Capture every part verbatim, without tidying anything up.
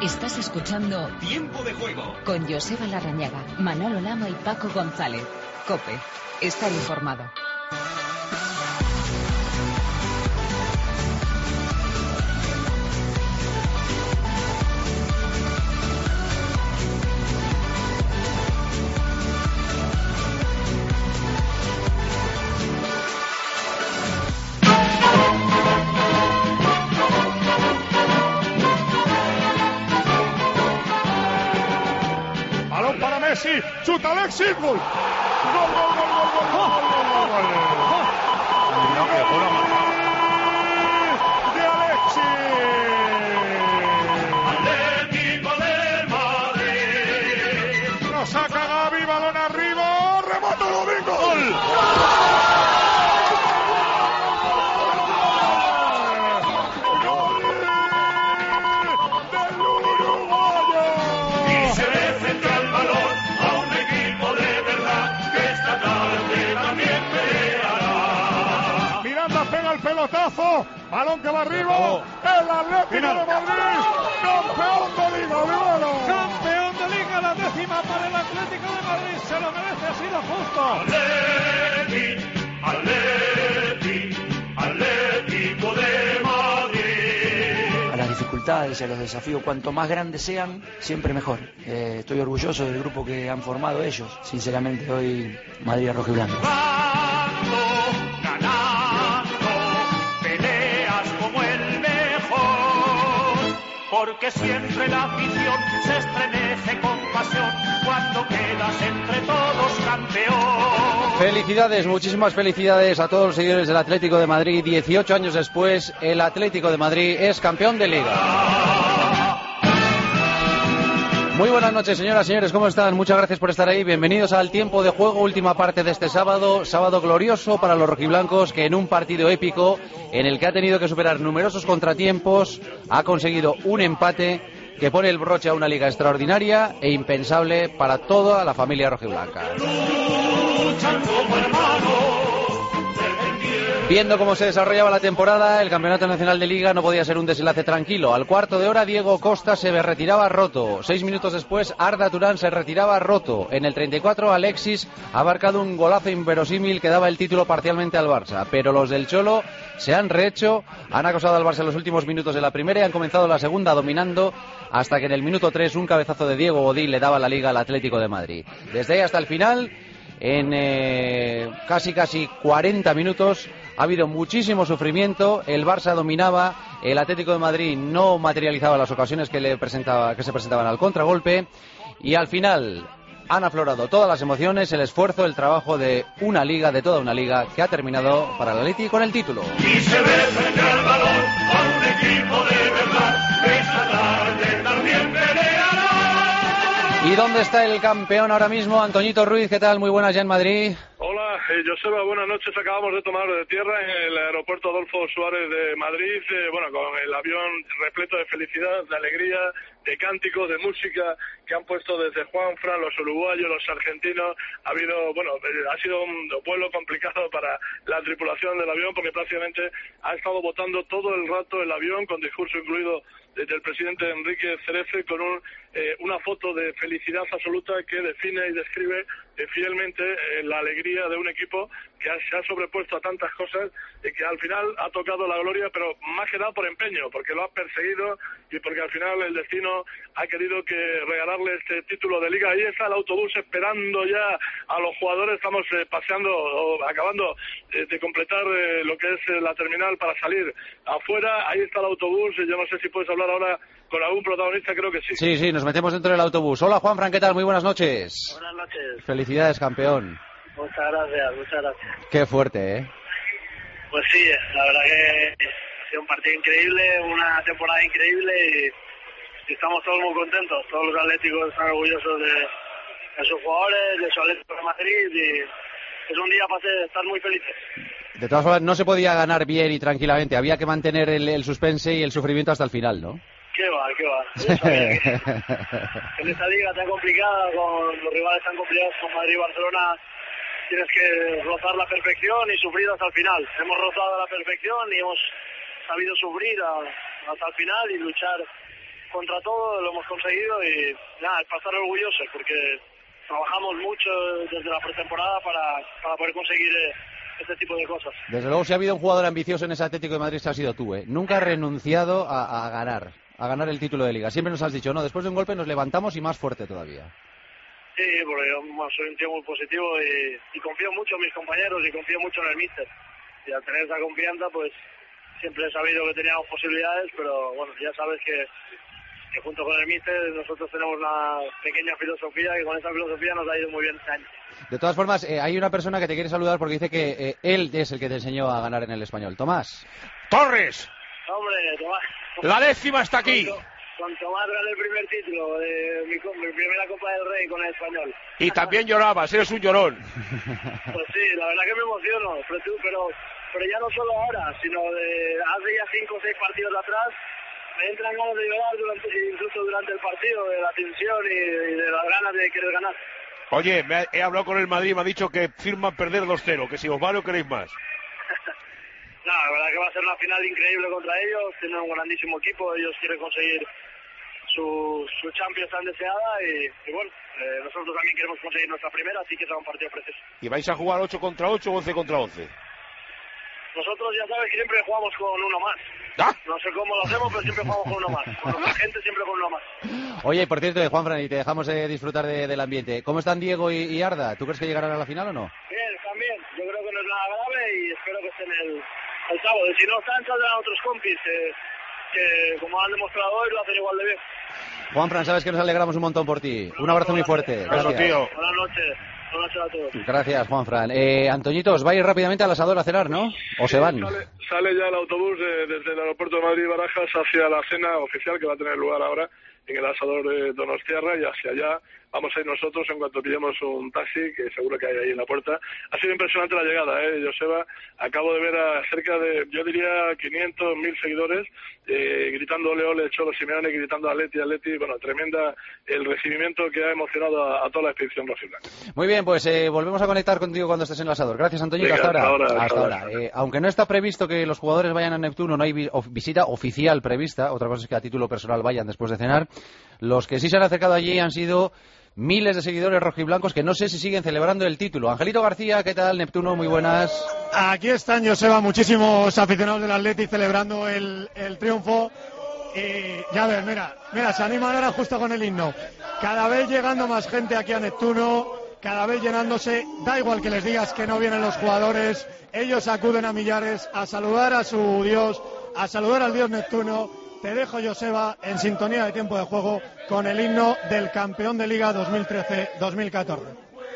Estás escuchando Tiempo de Juego con Joseba Larrañaga, Manolo Lama y Paco González. COPE. Estar informado. Messi, chuta Alexis, gol. Gol, gol, gol, gol, gol, gol, gol, gol, gol. No, que fuera marcado. De Alexis. Atlético de Madrid. Lo saca Gavi, balón arriba, remata Domingo. Gol. Pelotazo, balón que va arriba, el Atlético de Madrid, campeón de Liga, Olivero. Campeón de Liga, la décima para el Atlético de Madrid, se lo merece, ha sido justo. Atleti, Atleti, Atlético de Madrid. A las dificultades y a los desafíos, cuanto más grandes sean, siempre mejor. Eh, estoy orgulloso del grupo que han formado ellos. Sinceramente, hoy Madrid es rojo y blanco. Porque siempre la afición se estremece con pasión cuando quedas entre todos campeón. Felicidades, muchísimas felicidades a todos los seguidores del Atlético de Madrid. dieciocho años después, el Atlético de Madrid es campeón de Liga. Muy buenas noches, señoras y señores, ¿cómo están? Muchas gracias por estar ahí. Bienvenidos al Tiempo de Juego, última parte de este sábado. Sábado glorioso para los rojiblancos, que en un partido épico, en el que ha tenido que superar numerosos contratiempos, ha conseguido un empate que pone el broche a una liga extraordinaria e impensable para toda la familia rojiblanca. Viendo cómo se desarrollaba la temporada, el Campeonato Nacional de Liga no podía ser un desenlace tranquilo. Al cuarto de hora, Diego Costa se retiraba roto. Seis minutos después, Arda Turán se retiraba roto. En el treinta y cuatro, Alexis ha marcado un golazo inverosímil que daba el título parcialmente al Barça. Pero los del Cholo se han rehecho, han acosado al Barça en los últimos minutos de la primera y han comenzado la segunda dominando, hasta que en el minuto tres un cabezazo de Diego Godín le daba la Liga al Atlético de Madrid. Desde ahí hasta el final, en eh, casi casi cuarenta minutos, ha habido muchísimo sufrimiento. El Barça dominaba, el Atlético de Madrid no materializaba las ocasiones que le presentaba, que se presentaban al contragolpe, y al final han aflorado todas las emociones, el esfuerzo, el trabajo de una liga, de toda una liga, que ha terminado para el Atleti con el título. Y se ve frente al balón a un equipo de verdad, que esta tarde también peleará. ¿Y dónde está el campeón ahora mismo? Antoñito Ruiz, ¿qué tal? Muy buenas ya en Madrid. Hola, eh, Joseba, buenas noches. Acabamos de tomar de tierra en el aeropuerto Adolfo Suárez de Madrid, eh, bueno, con el avión repleto de felicidad, de alegría, de cánticos, de música que han puesto desde Juanfran, los uruguayos, los argentinos. Ha habido, bueno, eh, ha sido un vuelo complicado para la tripulación del avión porque prácticamente ha estado votando todo el rato el avión, con discurso incluido del presidente Enrique Cerezo, con un, eh, una foto de felicidad absoluta que define y describe eh, fielmente eh, la alegría de un equipo que ha, se ha sobrepuesto a tantas cosas y que al final ha tocado la gloria, pero más que nada por empeño, porque lo ha perseguido y porque al final el destino ha querido que regalarle este título de Liga. Ahí está el autobús esperando ya a los jugadores. Estamos eh, paseando o acabando eh, de completar eh, lo que es eh, la terminal para salir afuera. Ahí está el autobús. Yo no sé si puedes hablar ahora con algún protagonista, creo que sí. Sí, sí, nos metemos dentro del autobús. Hola, Juanfran, ¿qué tal? Muy buenas noches. Buenas noches. Felicidades, campeón. Muchas gracias, muchas gracias. Qué fuerte, ¿eh? Pues sí, la verdad que ha sido un partido increíble, una temporada increíble y, y estamos todos muy contentos. Todos los atléticos están orgullosos de, de sus jugadores, de su Atlético de Madrid y es un día para estar muy felices. De todas formas, no se podía ganar bien y tranquilamente. Había que mantener el, el suspense y el sufrimiento hasta el final, ¿no? Qué va, qué va. Yo sabía que en esta liga tan complicada, con los rivales tan complicados como Madrid y Barcelona, tienes que rozar la perfección y sufrir hasta el final. Hemos rozado la perfección y hemos sabido sufrir a, hasta el final y luchar contra todo, lo hemos conseguido y nada, es para estar orgullosos porque trabajamos mucho desde la pretemporada para, para poder conseguir eh, este tipo de cosas. Desde luego, si ha habido un jugador ambicioso en ese Atlético de Madrid, ha sido tú, ¿eh? Nunca has renunciado a, a ganar, a ganar el título de Liga. Siempre nos has dicho, no, después de un golpe nos levantamos y más fuerte todavía. Sí, porque yo soy un tío muy positivo y, y confío mucho en mis compañeros y confío mucho en el míster. Y al tener esa confianza, pues siempre he sabido que teníamos posibilidades, pero bueno, ya sabes que que junto con el míster nosotros tenemos una pequeña filosofía y con esa filosofía nos ha ido muy bien este año. De todas formas, eh, hay una persona que te quiere saludar porque dice que eh, él es el que te enseñó a ganar en el Español. Tomás. Torres. Hombre, Tomás. La décima está aquí. Con, con Tomás gané el primer título de mi, mi primera Copa del Rey con el Español. Y también llorabas, eres un llorón. Pues sí, la verdad que me emociono, pero, pero, pero ya no solo ahora, sino de hace ya cinco o seis partidos atrás. Me entran ganas de llorar durante, incluso durante el partido, de la tensión y, y de las ganas de querer ganar. Oye, me ha, he hablado con el Madrid, me ha dicho que firman perder dos cero, que si os vale o queréis más. No, la verdad que va a ser una final increíble contra ellos, tienen un grandísimo equipo, ellos quieren conseguir su, su Champions tan deseada y, y bueno, eh, nosotros también queremos conseguir nuestra primera, así que será un partido precioso. ¿Y vais a jugar ocho contra ocho o once contra once? Nosotros ya sabes que siempre jugamos con uno más. ¿Ah? No sé cómo lo hacemos, pero siempre jugamos con uno más. Con la gente siempre con uno más. Oye, por cierto, Juanfran, y te dejamos eh, disfrutar de, del ambiente. ¿Cómo están Diego y, y Arda? ¿Tú crees que llegarán a la final o no? Bien, están bien. Yo creo que no es nada grave y espero que estén el, el sábado. Y si no están, saldrán otros compis eh, que, como han demostrado hoy, lo hacen igual de bien. Juanfran, sabes que nos alegramos un montón por ti. Un abrazo muy fuerte. Gracias, tío. Buenas noches. Buenas noches a todos. Gracias, Juanfran. Eh, Antoñito, os vais rápidamente al asador a cenar, ¿no? ¿O se van? Sale, sale ya el autobús de, desde el aeropuerto de Madrid-Barajas hacia la cena oficial que va a tener lugar ahora en el asador de Donostiarra, y hacia allá vamos a ir nosotros en cuanto pillemos un taxi, que seguro que hay ahí en la puerta. Ha sido impresionante la llegada, ¿eh, Joseba? Acabo de ver a cerca de, yo diría, quinientos mil seguidores eh, gritando ole ole Cholo Simeone, gritando Atleti, Atleti. Bueno, tremenda el recibimiento que ha emocionado a, a toda la expedición rojiblanca. Muy bien, pues eh, volvemos a conectar contigo cuando estés en el asador. Gracias, Antoñito. Venga, hasta, hasta ahora. ahora. Hasta Hasta ahora. Eh, aunque no está previsto que los jugadores vayan a Neptuno, no hay vi of visita oficial prevista. Otra cosa es que a título personal vayan después de cenar. Los que sí se han acercado allí han sido miles de seguidores rojiblancos que no sé si siguen celebrando el título. Angelito García, ¿qué tal? Neptuno, muy buenas. Aquí están, Joseba, muchísimos aficionados del Atleti celebrando el, el triunfo. Y ya ves, mira, mira, se animan ahora justo con el himno. Cada vez llegando más gente aquí a Neptuno, cada vez llenándose. Da igual que les digas que no vienen los jugadores, ellos acuden a millares a saludar a su Dios, a saludar al Dios Neptuno. Te dejo, Joseba, en sintonía de tiempo de juego con el himno del campeón de Liga dos mil trece dos mil catorce.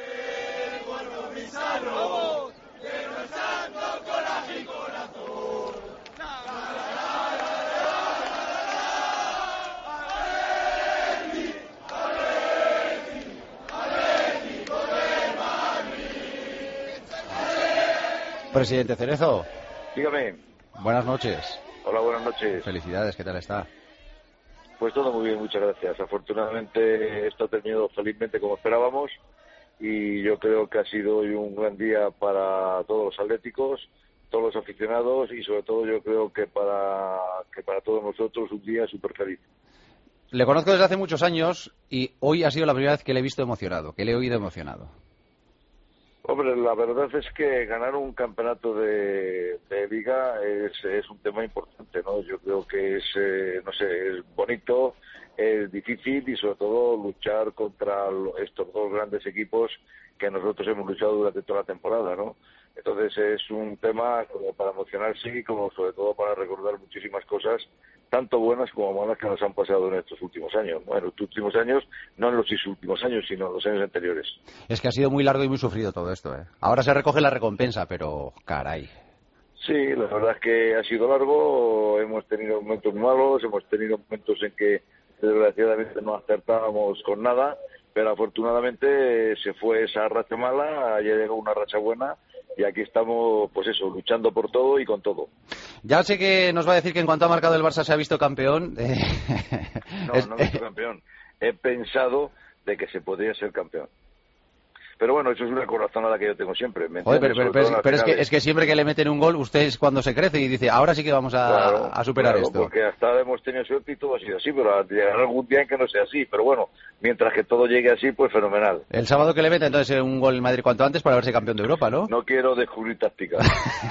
Presidente Cerezo. Dígame. Buenas noches. Hola, buenas noches. Felicidades, ¿qué tal está? Pues todo muy bien, muchas gracias. Afortunadamente esto ha terminado felizmente como esperábamos y yo creo que ha sido hoy un gran día para todos los atléticos, todos los aficionados y sobre todo yo creo que para, que para todos nosotros un día súper feliz. Le conozco desde hace muchos años y hoy ha sido la primera vez que le he visto emocionado, que le he oído emocionado. Hombre, la verdad es que ganar un campeonato de, de liga es, es un tema importante, ¿no? Yo creo que es, eh, no sé, es bonito, es difícil y sobre todo luchar contra estos dos grandes equipos que nosotros hemos luchado durante toda la temporada, ¿no? Entonces es un tema como para emocionarse y como sobre todo para recordar muchísimas cosas, tanto buenas como malas, que nos han pasado en estos últimos años. Bueno, en los últimos años, no en los últimos años, sino en los años anteriores. Es que ha sido muy largo y muy sufrido todo esto, ¿eh? Ahora se recoge la recompensa, pero caray. Sí, la verdad es que ha sido largo, hemos tenido momentos malos, hemos tenido momentos en que desgraciadamente no acertábamos con nada, pero afortunadamente se fue esa racha mala, ya llegó una racha buena y aquí estamos, pues eso, luchando por todo y con todo. Ya sé que nos va a decir que en cuanto ha marcado el Barça se ha visto campeón. Eh... No, no he visto campeón. He pensado de que se podría ser campeón. Pero bueno, eso es una corazonada que yo tengo siempre. ¿me Joder, pero, pero, pero, pero es, que, finales. es que siempre que le meten un gol, usted es cuando se crece y dice, ahora sí que vamos a, Claro, a superar claro, esto. Porque hasta ahora hemos tenido suerte y todo ha sido así, pero llegará algún día en que no sea así. Pero bueno, mientras que todo llegue así, pues fenomenal. El sábado que le mete entonces un gol en Madrid cuanto antes para verse campeón de Europa, ¿no? No quiero descubrir tácticas.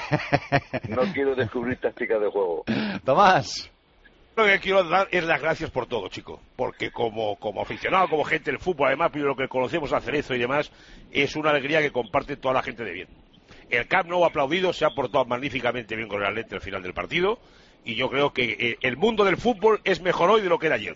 No quiero descubrir tácticas de juego. Tomás. Lo que quiero dar es las gracias por todo, chico, porque como, como aficionado, como gente del fútbol, además, lo que conocemos a Cerezo y demás, es una alegría que comparte toda la gente de bien. El Camp Nou aplaudido, se ha portado magníficamente bien con el Atleti al final del partido, y yo creo que eh, el mundo del fútbol es mejor hoy de lo que era ayer.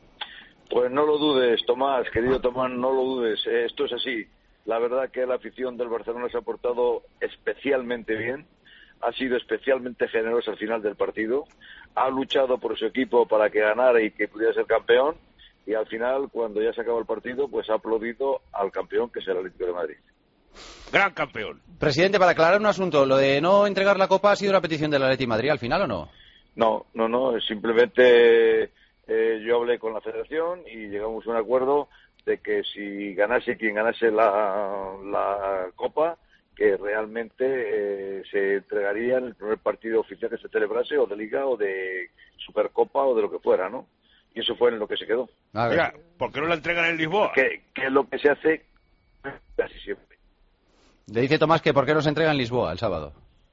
Pues no lo dudes, Tomás, querido Tomás, no lo dudes, eh, esto es así. La verdad que la afición del Barcelona se ha portado especialmente bien, ha sido especialmente generosa al final del partido, ha luchado por su equipo para que ganara y que pudiera ser campeón, y al final, cuando ya se acabó el partido, pues ha aplaudido al campeón, que es el Atlético de Madrid. Gran campeón. Presidente, para aclarar un asunto, ¿lo de no entregar la Copa ha sido una petición del Atleti Madrid al final o no? No, no, no, simplemente eh, yo hablé con la Federación y llegamos a un acuerdo de que si ganase quien ganase la, la Copa, que realmente eh, se entregaría en el primer partido oficial que se celebrase, o de Liga, o de Supercopa, o de lo que fuera, ¿no? Y eso fue en lo que se quedó. Mira, ¿por qué no la entregan en Lisboa? Que, que es lo que se hace casi siempre. Le dice Tomás que ¿por qué no se entrega en Lisboa el sábado?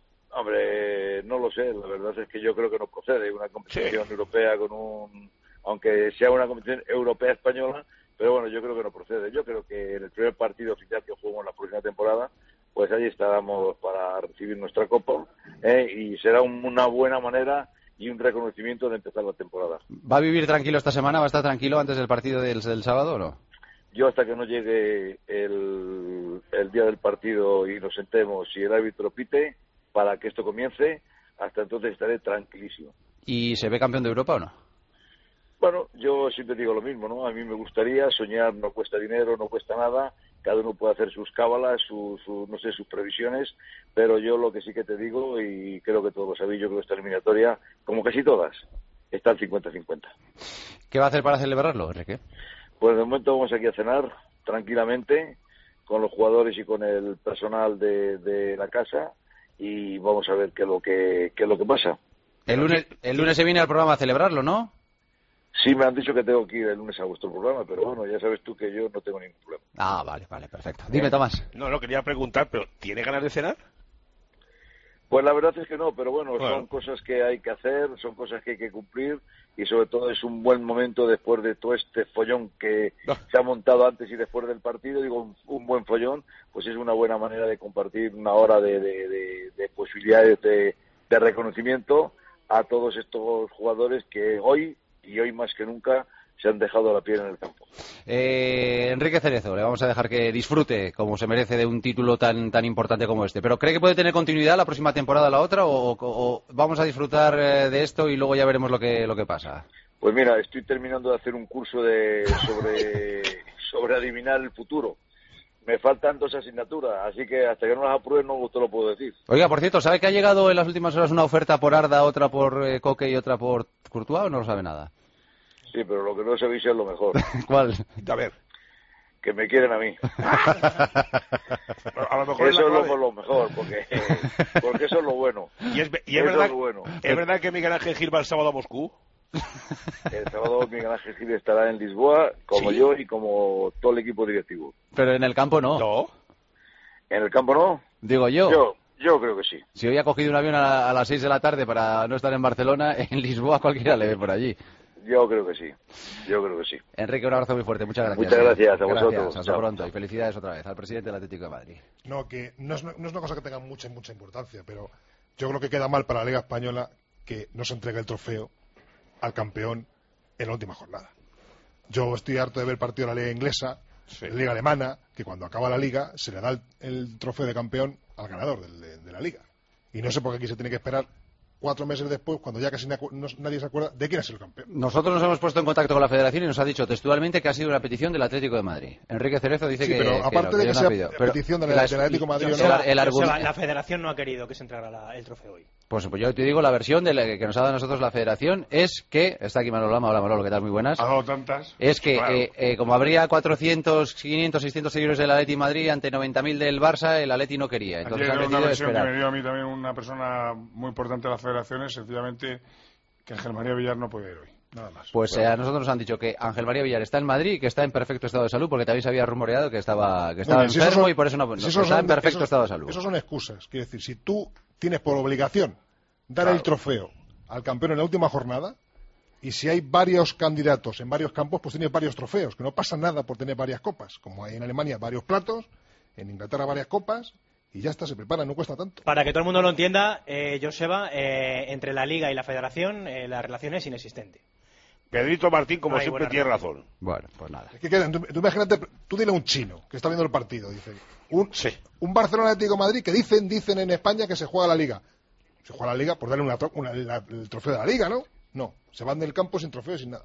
Hombre, no lo sé, la verdad es que yo creo que no procede una competición sí. europea con un... aunque sea una competición europea española, pero bueno, yo creo que no procede. Yo creo que en el primer partido oficial que jugamos la próxima temporada, pues allí estaremos para recibir nuestra Copa, ¿eh? Y será un, una buena manera y un reconocimiento de empezar la temporada. ¿Va a vivir tranquilo esta semana? ¿Va a estar tranquilo antes del partido del, del sábado o no? Yo hasta que no llegue el, el día del partido y nos sentemos y el árbitro pite para que esto comience, hasta entonces estaré tranquilísimo. ¿Y se ve campeón de Europa o no? Bueno, yo siempre digo lo mismo, ¿no? A mí me gustaría, soñar no cuesta dinero, no cuesta nada, cada uno puede hacer sus cábalas, sus, su, no sé, sus previsiones, pero yo lo que sí que te digo, y creo que todos lo sabéis, yo creo que esta eliminatoria, como casi todas, está al cincuenta cincuenta. ¿Qué va a hacer para celebrarlo, Enrique? Pues de momento vamos aquí a cenar tranquilamente con los jugadores y con el personal de, de la casa, y vamos a ver qué es lo que, qué es lo que pasa. El lunes, el lunes se viene al programa a celebrarlo, ¿no? Sí, me han dicho que tengo que ir el lunes a vuestro programa, pero bueno, ya sabes tú que yo no tengo ningún problema. Ah, vale, vale, perfecto. Dime, Tomás. No, no, quería preguntar, pero ¿tiene ganas de cenar? Pues la verdad es que no, pero bueno, bueno, son cosas que hay que hacer, son cosas que hay que cumplir, y sobre todo es un buen momento después de todo este follón que no. se ha montado antes y después del partido, digo, un, un buen follón, pues es una buena manera de compartir una hora de, de, de, de posibilidades de, de reconocimiento a todos estos jugadores que hoy, y hoy más que nunca, se han dejado la piel en el campo. Eh, Enrique Cerezo, le vamos a dejar que disfrute como se merece de un título tan tan importante como este. ¿Pero cree que puede tener continuidad la próxima temporada la otra o, o, o vamos a disfrutar de esto y luego ya veremos lo que lo que pasa? Pues mira, estoy terminando de hacer un curso de sobre sobre adivinar el futuro. Me faltan dos asignaturas, así que hasta que no las apruebe no te lo puedo decir. Oiga, por cierto, ¿sabe que ha llegado en las últimas horas una oferta por Arda, otra por eh, Coque y otra por Courtois o no lo sabe nada? Sí, pero lo que no sabéis es lo mejor. ¿Cuál? A ver. Que me quieren a mí. A lo mejor eso es, es lo, lo mejor, porque, porque eso es lo bueno. Y es, y es, verdad, es, lo bueno. ¿Es verdad que Miguel Ángel Gil va el sábado a Moscú? El sábado Miguel Ángel Gil estará en Lisboa, como ¿sí? yo y como todo el equipo directivo. Pero en el campo no. No. ¿En el campo no? Digo yo. Yo, yo creo que sí. Si hoy ha cogido un avión a, a las seis de la tarde para no estar en Barcelona, en Lisboa cualquiera le ve por allí. Yo creo que sí, yo creo que sí. Enrique, un abrazo muy fuerte, muchas gracias. Muchas gracias a gracias, vosotros. Hasta pronto y felicidades otra vez al presidente del Atlético de Madrid. No, que no es, no es una cosa que tenga mucha, mucha importancia, pero yo creo que queda mal para la Liga Española que no se entregue el trofeo al campeón en la última jornada. Yo estoy harto de ver partido de la Liga Inglesa, sí. la Liga Alemana, que cuando acaba la Liga se le da el, el trofeo de campeón al ganador de, de, de la Liga. Y no sé por qué aquí se tiene que esperar cuatro meses después, cuando ya casi nadie se acuerda de quién es el campeón. Nosotros nos hemos puesto en contacto con la Federación y nos ha dicho textualmente que ha sido una petición del Atlético de Madrid. Enrique Cerezo dice sí, que... pero aparte que de que, que sea pedido, petición del, del Atlético de Madrid... Yo, no, el, el argumento... La Federación no ha querido que se entregara la, el trofeo hoy. Pues, pues yo te digo, la versión de la que nos ha dado a nosotros la Federación es que... Está aquí Manolo Lama, hola Manolo, ¿qué tal? Muy buenas. Ha dado tantas. Es que claro. eh, eh, como habría cuatrocientos, quinientos, seiscientos seguidores del Atleti Madrid ante noventa mil del Barça, el Atleti no quería. Entonces han decidido una versión esperar. que me dio a mí también una persona muy importante de la Federación, es sencillamente que Ángel María Villar no puede ir hoy. Nada más. Pues bueno. eh, a nosotros nos han dicho que Ángel María Villar está en Madrid y que está en perfecto estado de salud, porque también se había rumoreado que estaba, que estaba bien, si enfermo son, y por eso no, no si está son, en perfecto esos, estado de salud. Eso son excusas. Quiero decir, si tú tienes por obligación dar claro. el trofeo al campeón en la última jornada, y si hay varios candidatos en varios campos, pues tienes varios trofeos, que no pasa nada por tener varias copas, como hay en Alemania varios platos, en Inglaterra varias copas, y ya está, se prepara, no cuesta tanto. Para que todo el mundo lo entienda, eh, Joseba, eh, entre la Liga y la Federación eh, la relación es inexistente. Pedrito Martín, como no siempre, tiene razón. Bueno, pues nada. Es que quedan, tú, tú imagínate, tú dile a un chino que está viendo el partido, dice, un, sí. un Barcelona Atlético de Madrid que dicen, dicen en España que se juega la Liga. Se juega la Liga por darle una, una, la, el trofeo de la Liga, ¿no? No, se van del campo sin trofeo, sin nada.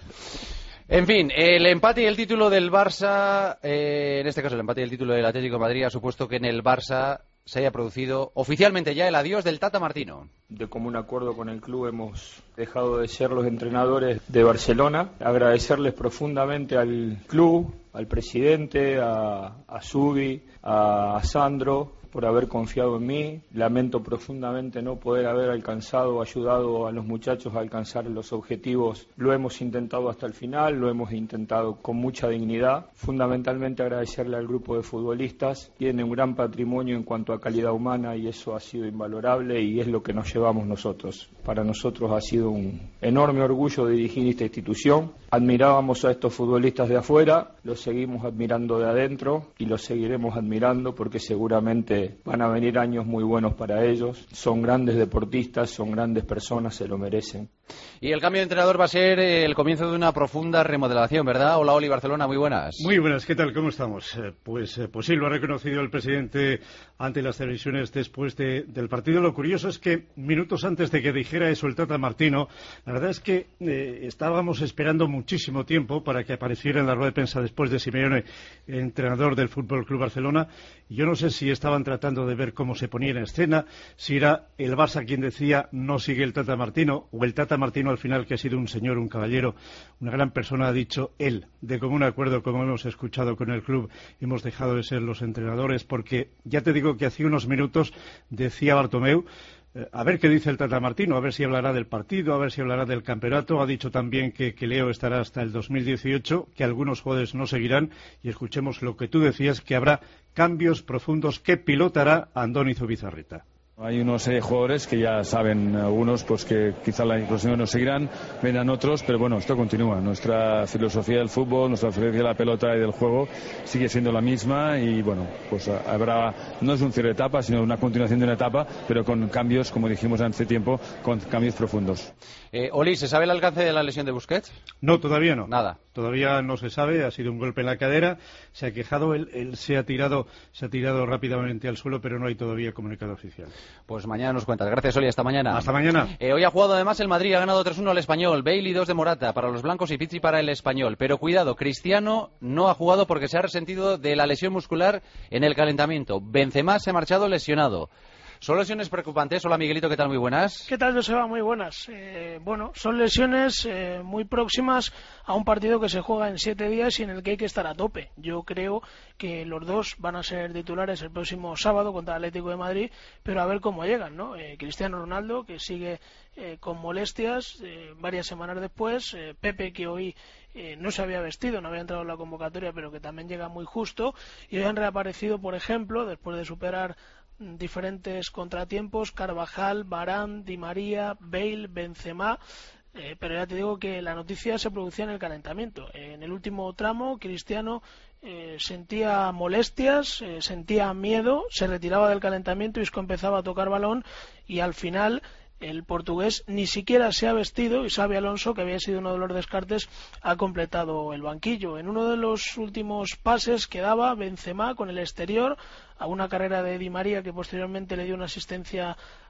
En fin, el empate y el título del Barça, eh, en este caso el empate y el título del Atlético de Madrid ha supuesto que en el Barça se haya producido oficialmente ya el adiós del Tata Martino. De común acuerdo con el club hemos dejado de ser los entrenadores de Barcelona. Agradecerles profundamente al club, al presidente, a, a Zubi, a, a Sandro, por haber confiado en mí. Lamento profundamente no poder haber alcanzado, ayudado a los muchachos a alcanzar los objetivos. Lo hemos intentado hasta el final, lo hemos intentado con mucha dignidad. Fundamentalmente agradecerle al grupo de futbolistas. Tiene un gran patrimonio en cuanto a calidad humana y eso ha sido invalorable y es lo que nos llevamos nosotros. Para nosotros ha sido un enorme orgullo dirigir esta institución. Admirábamos a estos futbolistas de afuera, los seguimos admirando de adentro y los seguiremos admirando porque seguramente van a venir años muy buenos para ellos. Son grandes deportistas, son grandes personas, se lo merecen. Y el cambio de entrenador va a ser el comienzo de una profunda remodelación, ¿verdad? Hola, Oli Barcelona, muy buenas. Muy buenas, ¿qué tal? ¿Cómo estamos? Eh, pues, eh, pues sí, lo ha reconocido el presidente ante las televisiones después de, del partido. Lo curioso es que minutos antes de que dijera eso el Tata Martino, la verdad es que eh, estábamos esperando muchísimo tiempo para que apareciera en la rueda de prensa después de Simeone, entrenador del Fútbol Club Barcelona. Yo no sé si estaban tratando de ver cómo se ponía en escena, si era el Barça quien decía no sigue el Tata Martino, o el Tata Martino al final, que ha sido un señor, un caballero, una gran persona, ha dicho él, de común acuerdo, como hemos escuchado con el club, hemos dejado de ser los entrenadores, porque ya te digo que hace unos minutos decía Bartomeu, eh, a ver qué dice el Tata Martino, a ver si hablará del partido, a ver si hablará del campeonato. Ha dicho también que, que Leo estará hasta el dos mil dieciocho, que algunos jugadores no seguirán, y escuchemos lo que tú decías, que habrá cambios profundos que pilotará Andoni Zubizarreta. Hay unos eh, jugadores que ya saben, algunos pues que quizá la próxima no seguirán, vendrán otros, pero bueno, esto continúa. Nuestra filosofía del fútbol, nuestra filosofía de la pelota y del juego sigue siendo la misma y bueno, pues habrá, no es un cierre de etapa, sino una continuación de una etapa, pero con cambios, como dijimos hace tiempo, con cambios profundos. Eh, Oli, ¿se sabe el alcance de la lesión de Busquets? No, todavía no. Nada. Todavía no se sabe, ha sido un golpe en la cadera, se ha quejado, él, él se ha tirado, se ha tirado rápidamente al suelo, pero no hay todavía comunicado oficial. Pues mañana nos cuentas. Gracias, Oli. Hasta mañana. Hasta mañana. Eh, hoy ha jugado además el Madrid, ha ganado tres uno al Español. Bale y dos de Morata para los blancos y Pizzi para el Español. Pero cuidado, Cristiano no ha jugado porque se ha resentido de la lesión muscular en el calentamiento. Benzema se ha marchado lesionado. ¿Son lesiones preocupantes? Hola, Miguelito, ¿qué tal? Muy buenas. ¿Qué tal, Joseba? Muy buenas. Eh, bueno, son lesiones eh, muy próximas a un partido que se juega en siete días y en el que hay que estar a tope. Yo creo que los dos van a ser titulares el próximo sábado contra el Atlético de Madrid, pero a ver cómo llegan, ¿no? Eh, Cristiano Ronaldo, que sigue eh, con molestias eh, varias semanas después, eh, Pepe, que hoy eh, no se había vestido, no había entrado en la convocatoria, pero que también llega muy justo, y hoy han reaparecido, por ejemplo, después de superar diferentes contratiempos, Carvajal, Varane, Di María, Bale, Benzema, eh, pero ya te digo que la noticia se producía en el calentamiento. Eh, en el último tramo, Cristiano eh, sentía molestias, eh, sentía miedo, se retiraba del calentamiento y Isco empezaba a tocar balón y al final el portugués ni siquiera se ha vestido y Xabi Alonso, que había sido uno de los descartes, ha completado el banquillo. En uno de los últimos pases que daba Benzema con el exterior a una carrera de Di María que posteriormente le dio una asistencia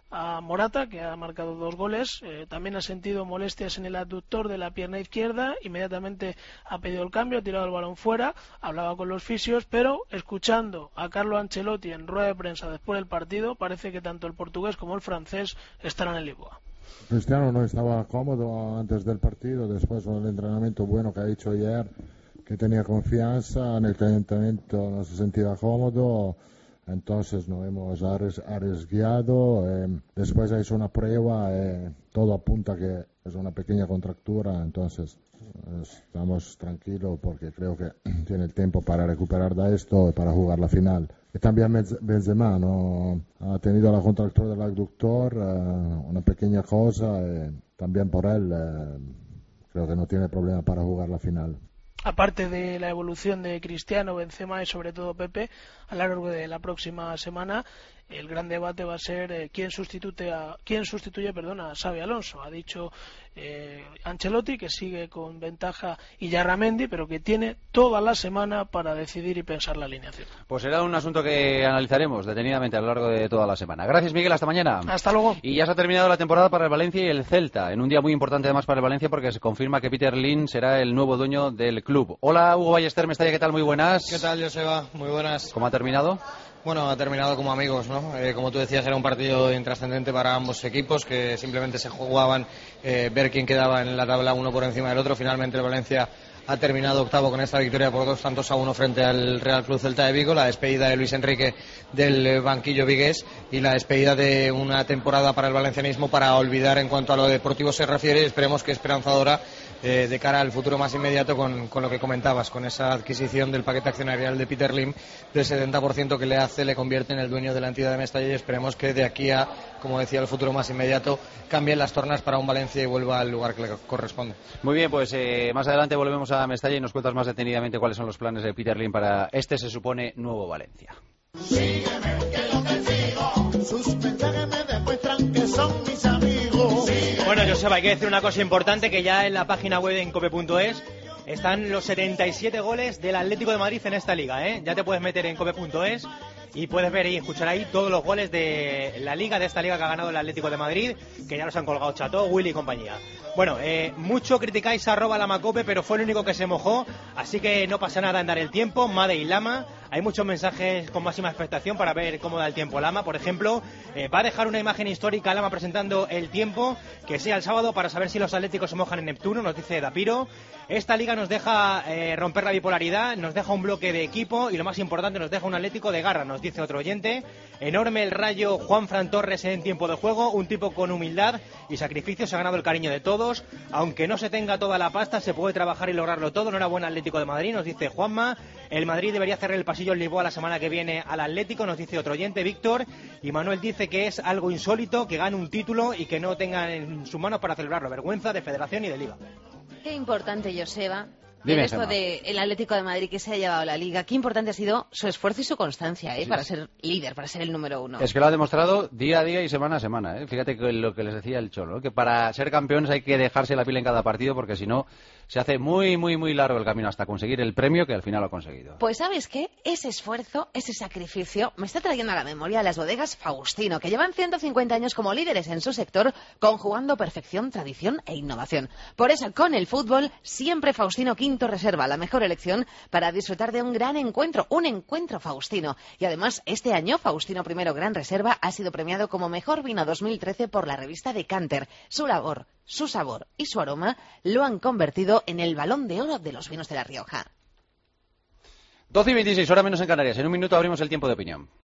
a Morata, que ha marcado dos goles. Eh, también ha sentido molestias en el abductor de la pierna izquierda. Inmediatamente ha pedido el cambio, ha tirado el balón fuera, hablaba con los fisios, pero escuchando a Carlo Ancelotti en rueda de prensa después del partido, parece que tanto el portugués como el francés estarán en Lisboa. Cristiano no estaba cómodo antes del partido, después del entrenamiento bueno que ha hecho ayer, que tenía confianza, en el calentamiento no se sentía cómodo, entonces nos hemos arriesgado, eh, después ha hecho una prueba, eh, todo apunta que es una pequeña contractura, entonces eh, estamos tranquilos porque creo que tiene el tiempo para recuperar de esto y para jugar la final. Y también Benzema, ¿no? Ha tenido la contractura del abductor, eh, una pequeña cosa, eh, también por él eh, creo que no tiene problema para jugar la final. Aparte de la evolución de Cristiano, Benzema y sobre todo Pepe, a lo largo de la próxima semana el gran debate va a ser eh, quién sustituye a quién sustituye perdón, a Xabi Alonso. Ha dicho eh, Ancelotti que sigue con ventaja Illarramendi, pero que tiene toda la semana para decidir y pensar la alineación. Pues será un asunto que analizaremos detenidamente a lo largo de toda la semana. Gracias, Miguel, hasta mañana. Hasta luego. Y ya se ha terminado la temporada para el Valencia y el Celta, en un día muy importante además para el Valencia porque se confirma que Peter Lim será el nuevo dueño del club. Hola, Hugo Ballester Mestalla, ¿qué tal? Muy buenas. ¿Qué tal, Joseba? Muy buenas. ¿Cómo ha terminado? Bueno, ha terminado como amigos, ¿no? Eh, como tú decías, era un partido intrascendente para ambos equipos, que simplemente se jugaban eh, ver quién quedaba en la tabla uno por encima del otro. Finalmente el Valencia ha terminado octavo con esta victoria por dos tantos a uno frente al Real Club Celta de Vigo, la despedida de Luis Enrique del banquillo vigués y la despedida de una temporada para el valencianismo para olvidar en cuanto a lo deportivo se refiere. Esperemos que esperanzadora eh, de cara al futuro más inmediato con, con lo que comentabas, con esa adquisición del paquete accionarial de Peter Lim del setenta por ciento que le hace, le convierte en el dueño de la entidad de Mestalla, y esperemos que de aquí a, como decía, el futuro más inmediato cambien las tornas para un Valencia y vuelva al lugar que le corresponde. Muy bien, pues eh, más adelante volvemos a Mestalla y nos cuentas más detenidamente cuáles son los planes de Peter Lim para este, se supone, nuevo Valencia. Sígueme, que yo te sigo. Sus mensajes me demuestran que son mis amigos. Bueno, Joseba, hay que decir una cosa importante, que ya en la página web de encope punto es están los setenta y siete goles del Atlético de Madrid en esta liga, ¿eh? Ya te puedes meter en encope punto es y puedes ver y escuchar ahí todos los goles de la liga, de esta liga que ha ganado el Atlético de Madrid, que ya los han colgado Chato, Willy y compañía. Bueno, eh, mucho criticáis a arroba Lamacope, pero fue el único que se mojó, así que no pasa nada en dar el tiempo. Made y Lama, hay muchos mensajes con máxima expectación para ver cómo da el tiempo Lama. Por ejemplo, eh, va a dejar una imagen histórica Lama presentando el tiempo, que sea el sábado, para saber si los atléticos se mojan en Neptuno, nos dice Dapiro. Esta liga nos deja eh, romper la bipolaridad, nos deja un bloque de equipo y lo más importante, nos deja un Atlético de garra, nos dice otro oyente. Enorme el Rayo Juan Fran Torres en tiempo de juego, un tipo con humildad y sacrificio, se ha ganado el cariño de todos. Aunque no se tenga toda la pasta, se puede trabajar y lograrlo todo. Enhorabuena Atlético de Madrid, nos dice Juanma. El Madrid debería cerrar el pasillo en Lisboa la semana que viene al Atlético, nos dice otro oyente, Víctor. Y Manuel dice que es algo insólito que gane un título y que no tengan en sus manos para celebrarlo. Vergüenza de Federación y de Liga. Qué importante, Joseba, Dime, en esto Gemma. del Atlético de Madrid que se ha llevado la Liga. Qué importante ha sido su esfuerzo y su constancia, ¿eh? Sí. Para ser líder, para ser el número uno. Es que lo ha demostrado día a día y semana a semana, ¿eh? Fíjate que lo que les decía el Cholo, ¿eh? Que para ser campeones hay que dejarse la piel en cada partido, porque si no se hace muy, muy, muy largo el camino hasta conseguir el premio, que al final lo ha conseguido. Pues ¿sabes qué? Ese esfuerzo, ese sacrificio, me está trayendo a la memoria las bodegas Faustino, que llevan ciento cincuenta años como líderes en su sector, conjugando perfección, tradición e innovación. Por eso, con el fútbol, siempre Faustino Quinto reserva la mejor elección para disfrutar de un gran encuentro, un encuentro Faustino. Y además, este año, Faustino Primero Gran Reserva ha sido premiado como Mejor Vino dos mil trece por la revista Decanter. Su labor, su sabor y su aroma lo han convertido en el Balón de Oro de los vinos de La Rioja. doce y veintiséis, hora menos en Canarias. En un minuto abrimos el tiempo de opinión.